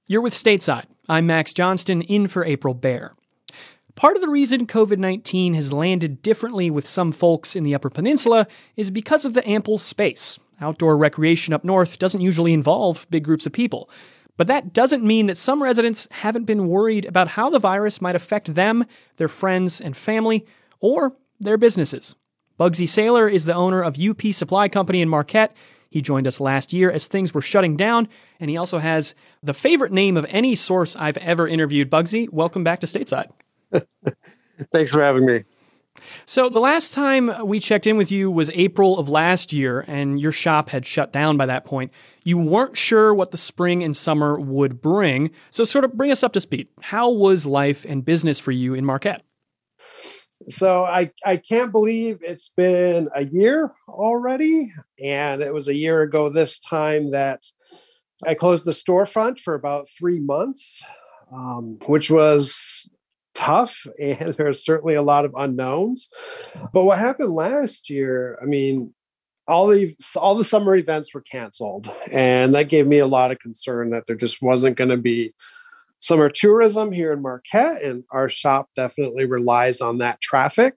You're with Stateside. I'm Max Johnston, in for April Baer. Part of the reason COVID-19 has landed differently with some folks in the Upper Peninsula is because of the ample space. Outdoor recreation up north doesn't usually involve big groups of people. But that doesn't mean that some residents haven't been worried about how the virus might affect them, their friends and family, or their businesses. Bugsy Saylor is the owner of UP Supply Company in Marquette. He joined us last year as things were shutting down, and he also has the favorite name of any source I've ever interviewed. Bugsy, welcome back to Stateside. Thanks for having me. So the last time we checked in with you was April of last year, and your shop had shut down by that point. You weren't sure what the spring and summer would bring, so sort of bring us up to speed. How was life and business for you in Marquette? So I can't believe it's been a year already. And it was a year ago this time that I closed the storefront for about 3 months, which was tough. And there's certainly a lot of unknowns. But what happened last year, I mean, all the summer events were canceled. And that gave me a lot of concern that there just wasn't going to be summer tourism here in Marquette, and our shop definitely relies on that traffic.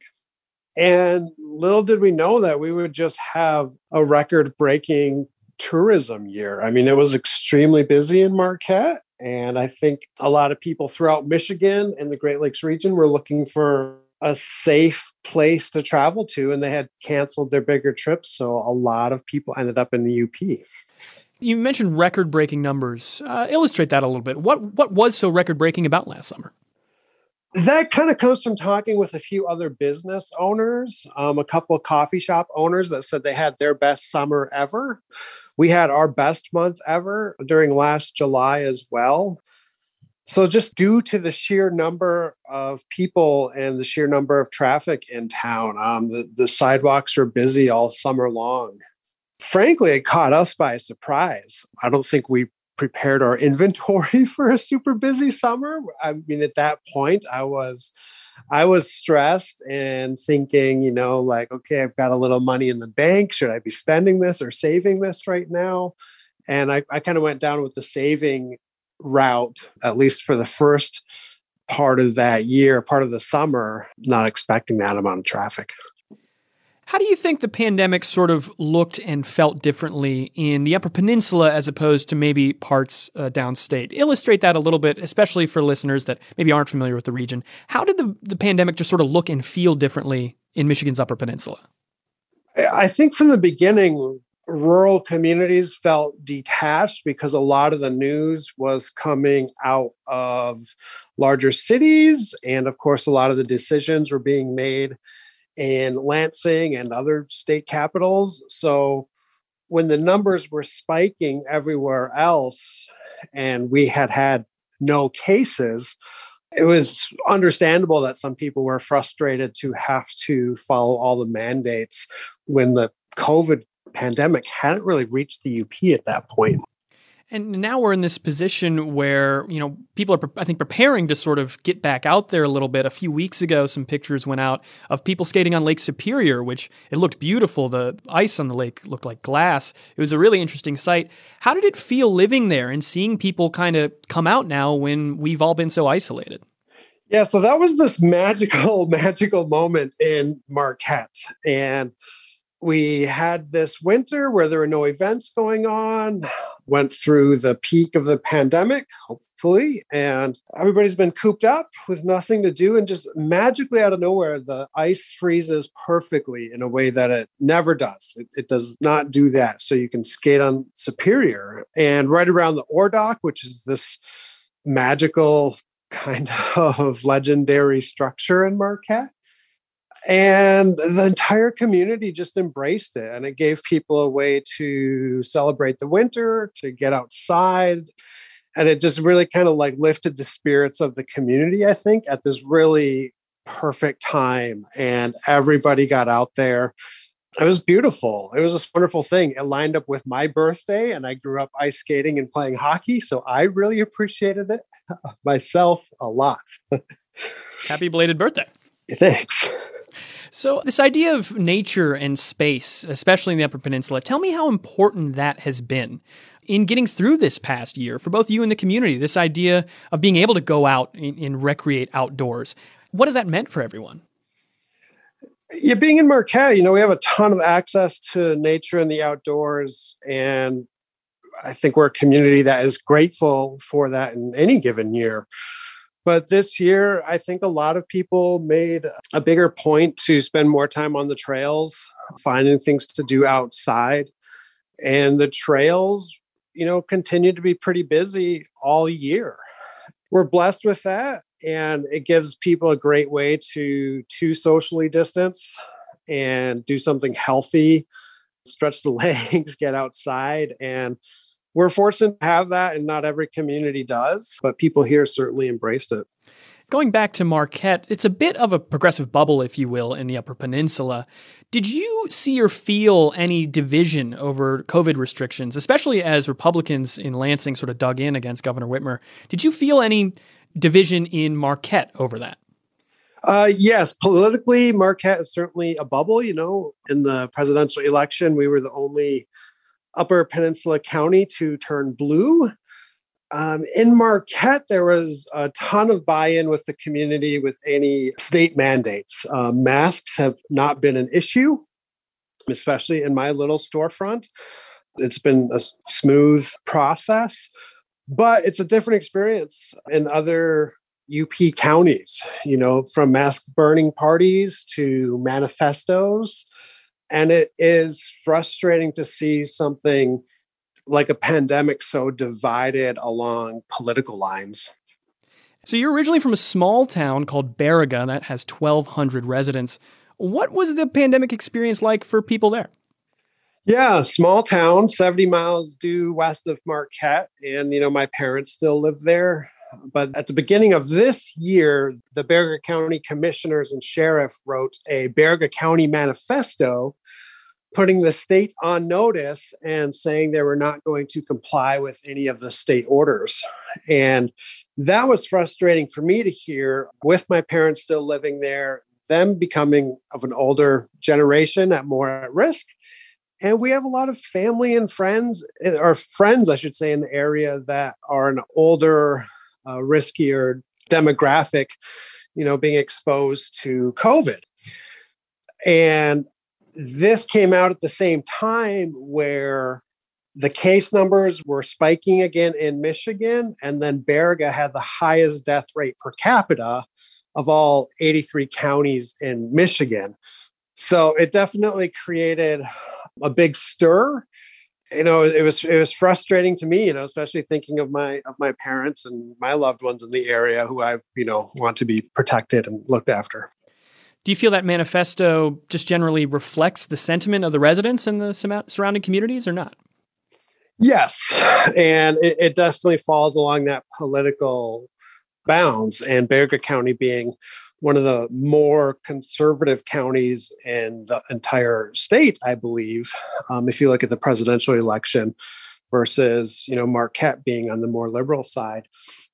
And little did we know that we would just have a record-breaking tourism year. I mean, it was extremely busy in Marquette, and I think a lot of people throughout Michigan and the Great Lakes region were looking for a safe place to travel to, and they had canceled their bigger trips, so a lot of people ended up in the UP. You mentioned record-breaking numbers. Illustrate that a little bit. What was so record-breaking about last summer? That kind of comes from talking with a few other business owners, a couple of coffee shop owners that said they had their best summer ever. We had our best month ever during last July as well. So just due to the sheer number of people and the sheer number of traffic in town, the sidewalks were busy all summer long. Frankly, it caught us by surprise. I don't think we prepared our inventory for a super busy summer. I mean, at that point, I was stressed and thinking, okay, I've got a little money in the bank. Should I be spending this or saving this right now? And I kind of went down with the saving route, at least for the first part of that year, part of the summer, not expecting that amount of traffic. How do you think the pandemic sort of looked and felt differently in the Upper Peninsula as opposed to maybe parts downstate? Illustrate that a little bit, especially for listeners that maybe aren't familiar with the region. How did the pandemic just sort of look and feel differently in Michigan's Upper Peninsula? I think from the beginning, rural communities felt detached because a lot of the news was coming out of larger cities. And of course, a lot of the decisions were being made in Lansing and other state capitals. So when the numbers were spiking everywhere else and we had no cases, it was understandable that some people were frustrated to have to follow all the mandates when the COVID pandemic hadn't really reached the UP at that point. And now we're in this position where, people are, I think, preparing to sort of get back out there a little bit. A few weeks ago, some pictures went out of people skating on Lake Superior, which it looked beautiful. The ice on the lake looked like glass. It was a really interesting sight. How did it feel living there and seeing people kind of come out now when we've all been so isolated? Yeah, so that was this magical moment in Marquette. And we had this winter where there were no events going on, went through the peak of the pandemic, hopefully, and everybody's been cooped up with nothing to do. And just magically out of nowhere, the ice freezes perfectly in a way that it never does. It does not do that. So you can skate on Superior. And right around the Ore Dock, which is this magical kind of legendary structure in Marquette, and the entire community just embraced it. And it gave people a way to celebrate the winter, to get outside. And it just really kind of like lifted the spirits of the community, I think, at this really perfect time. And everybody got out there. It was beautiful. It was a wonderful thing. It lined up with my birthday, and I grew up ice skating and playing hockey. So I really appreciated it myself a lot. Happy belated birthday. Thanks. So this idea of nature and space, especially in the Upper Peninsula, tell me how important that has been. in getting through this past year for both you and the community, this idea of being able to go out and recreate outdoors. What has that meant for everyone? Yeah, being in Marquette, we have a ton of access to nature and the outdoors. And I think we're a community that is grateful for that in any given year. But this year, I think a lot of people made a bigger point to spend more time on the trails, finding things to do outside. And the trails, continue to be pretty busy all year. We're blessed with that. And it gives people a great way to socially distance and do something healthy, stretch the legs, get outside. And we're fortunate to have that, and not every community does, but people here certainly embraced it. Going back to Marquette, it's a bit of a progressive bubble, if you will, in the Upper Peninsula. Did you see or feel any division over COVID restrictions, especially as Republicans in Lansing sort of dug in against Governor Whitmer? Did you feel any division in Marquette over that? Yes, politically, Marquette is certainly a bubble. In the presidential election, we were the only Upper Peninsula county to turn blue. In Marquette, there was a ton of buy-in with the community with any state mandates. Masks have not been an issue, especially in my little storefront. It's been a smooth process, but it's a different experience in other UP counties, from mask burning parties to manifestos. And it is frustrating to see something like a pandemic so divided along political lines. So you're originally from a small town called Baraga that has 1,200 residents. What was the pandemic experience like for people there? Yeah, small town, 70 miles due west of Marquette. And, my parents still live there. But at the beginning of this year, the Baraga County commissioners and sheriff wrote a Baraga County manifesto, putting the state on notice and saying they were not going to comply with any of the state orders. And that was frustrating for me to hear, with my parents still living there, them becoming of an older generation more at risk. And we have a lot of family and friends, or friends, I should say, in the area that are an older, riskier demographic, being exposed to COVID. And this came out at the same time where the case numbers were spiking again in Michigan, and then Baraga had the highest death rate per capita of all 83 counties in Michigan. So it definitely created a big stir. It was frustrating to me, especially thinking of my parents and my loved ones in the area who I, want to be protected and looked after. Do you feel that manifesto just generally reflects the sentiment of the residents and the surrounding communities or not? Yes, and it definitely falls along that political bounds. And Baraga County being one of the more conservative counties in the entire state, I believe, if you look at the presidential election versus, Marquette being on the more liberal side.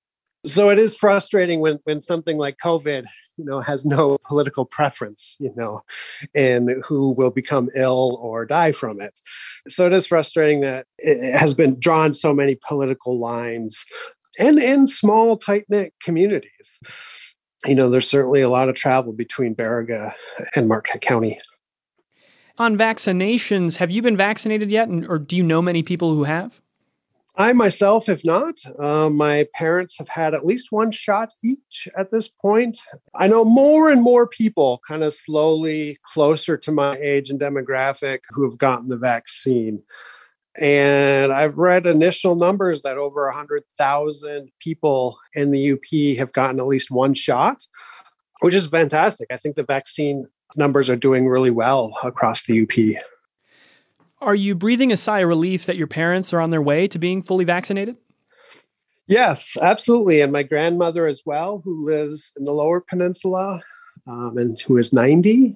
So it is frustrating when something like COVID, has no political preference, and who will become ill or die from it. So it is frustrating that it has been drawn so many political lines and in small, tight-knit communities. There's certainly a lot of travel between Baraga and Marquette County. On vaccinations, have you been vaccinated yet? Or do you know many people who have? I myself have not. My parents have had at least one shot each at this point. I know more and more people kind of slowly closer to my age and demographic who have gotten the vaccine. And I've read initial numbers that over 100,000 people in the UP have gotten at least one shot, which is fantastic. I think the vaccine numbers are doing really well across the UP. Are you breathing a sigh of relief that your parents are on their way to being fully vaccinated? Yes, absolutely. And my grandmother as well, who lives in the Lower Peninsula and who is 90.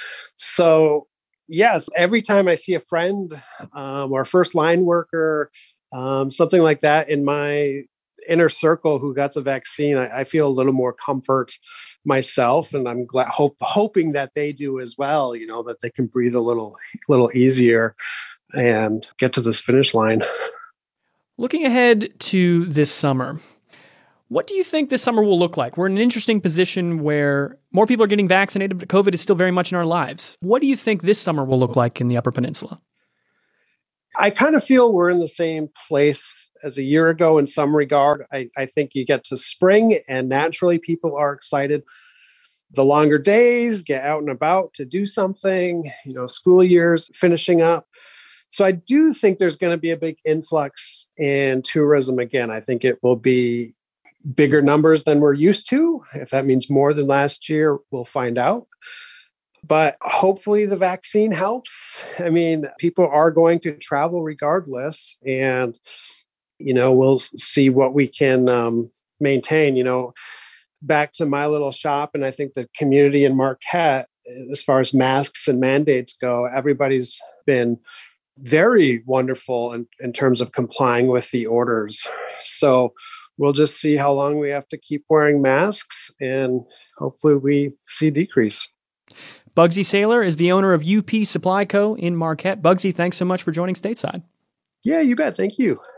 So yes, every time I see a friend or a first line worker, something like that in my inner circle who got the vaccine, I feel a little more comfort myself, and I'm glad, hoping that they do as well. That they can breathe a little easier and get to this finish line. Looking ahead to this summer, what do you think this summer will look like? We're in an interesting position where more people are getting vaccinated, but COVID is still very much in our lives. What do you think this summer will look like in the Upper Peninsula? I kind of feel we're in the same place as a year ago in some regard. I think you get to spring and naturally people are excited. The longer days, get out and about to do something, school years finishing up. So I do think there's going to be a big influx in tourism again. I think it will be bigger numbers than we're used to. If that means more than last year, we'll find out. But hopefully the vaccine helps. I mean, people are going to travel regardless. And, we'll see what we can maintain. Back to my little shop, and I think the community in Marquette, as far as masks and mandates go, everybody's been very wonderful in terms of complying with the orders. So we'll just see how long we have to keep wearing masks, and hopefully we see decrease. Bugsy Saylor is the owner of UP Supply Co. in Marquette. Bugsy, thanks so much for joining Stateside. Yeah, you bet. Thank you.